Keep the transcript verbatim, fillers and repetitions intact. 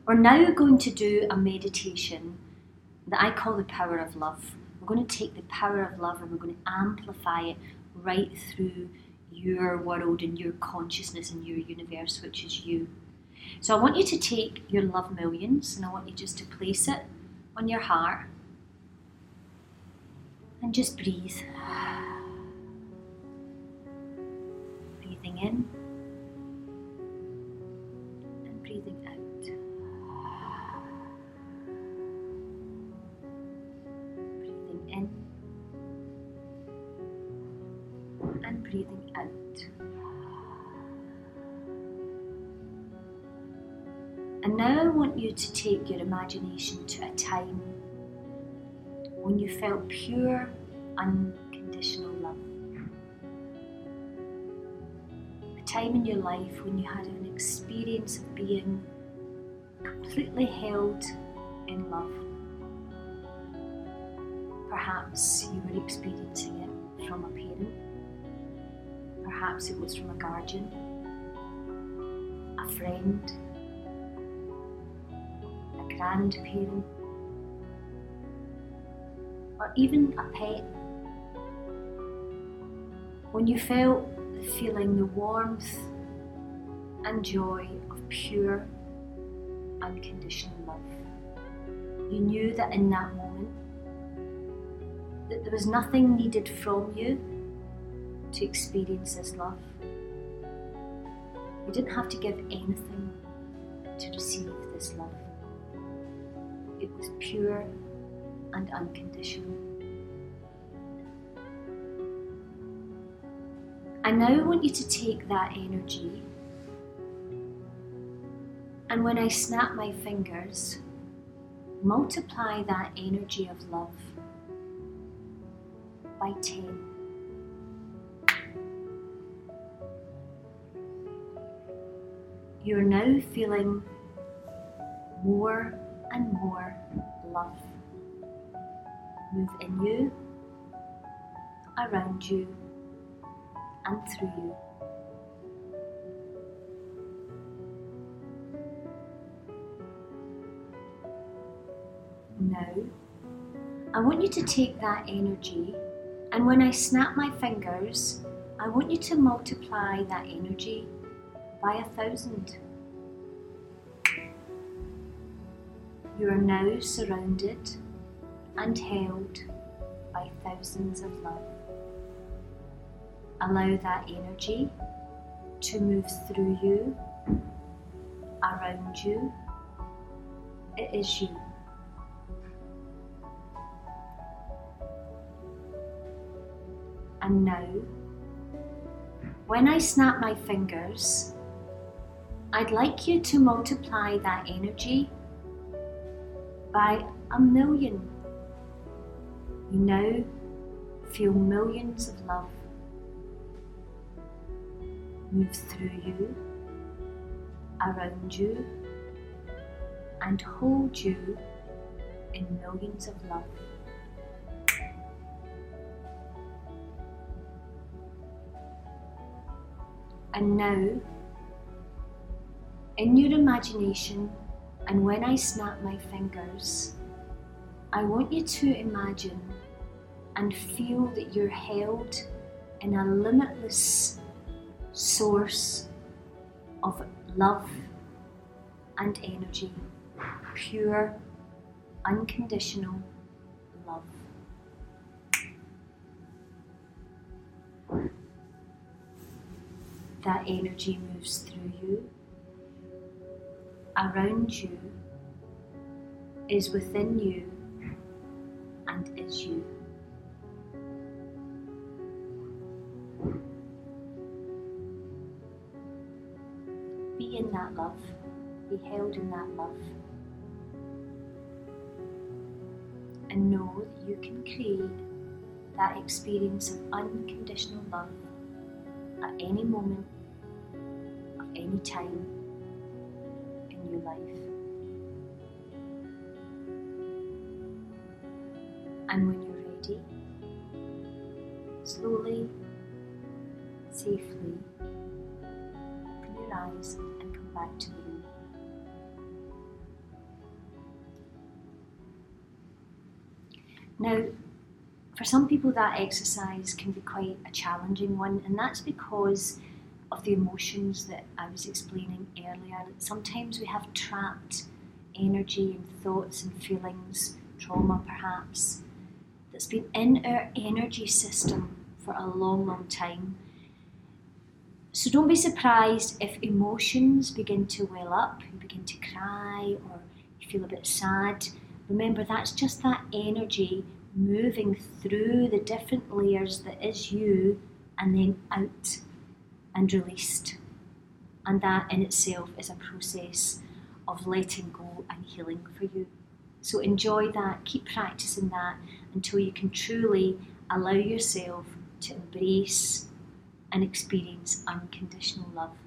We're now going to do a meditation that I call the power of love. We're going to take the power of love and we're going to amplify it right through your world and your consciousness and your universe, which is you. So I want you to take your love millions and I want you just to place it on your heart and just breathe. Breathing in and breathing out. Breathing in and breathing out. And now I want you to take your imagination to a time when you felt pure, unconditional love. A time in your life when you had an experience of being completely held in love. Perhaps you were experiencing it from a parent. Perhaps it was from a guardian, a friend, a grandparent, or even a pet. When you felt the feeling, the warmth and joy of pure, unconditional love. You knew that in that moment, that there was nothing needed from you to experience this love. You didn't have to give anything to receive this love. It was pure and unconditional. I now want you to take that energy, and when I snap my fingers, multiply that energy of love by ten. You're now feeling more and more love move in you, around you, and through you. Now, I want you to take that energy, and when I snap my fingers, I want you to multiply that energy by a thousand. You are now surrounded and held by thousands of love. Allow that energy to move through you, around you. It is you. And now, when I snap my fingers, I'd like you to multiply that energy by a million. You now feel millions of love move through you, around you, and hold you in millions of love. And now, in your imagination, and when I snap my fingers, I want you to imagine and feel that you're held in a limitless source of love and energy, pure, unconditional love. That energy moves through you, around you, is within you, and is you. Be in that love, be held in that love, and know that you can create that experience of unconditional love at any moment, of any time in your life. And when you're ready, slowly, safely, open your eyes and come back to the room. Now, for some people that exercise can be quite a challenging one, and that's because of the emotions that I was explaining earlier. Sometimes we have trapped energy and thoughts and feelings, trauma perhaps, that's been in our energy system for a long, long time. So don't be surprised if emotions begin to well up, you begin to cry, or you feel a bit sad. Remember, that's just that energy moving through the different layers that is you and then out and released. And that in itself is a process of letting go and healing for you. So enjoy that, keep practicing that until you can truly allow yourself to embrace and experience unconditional love.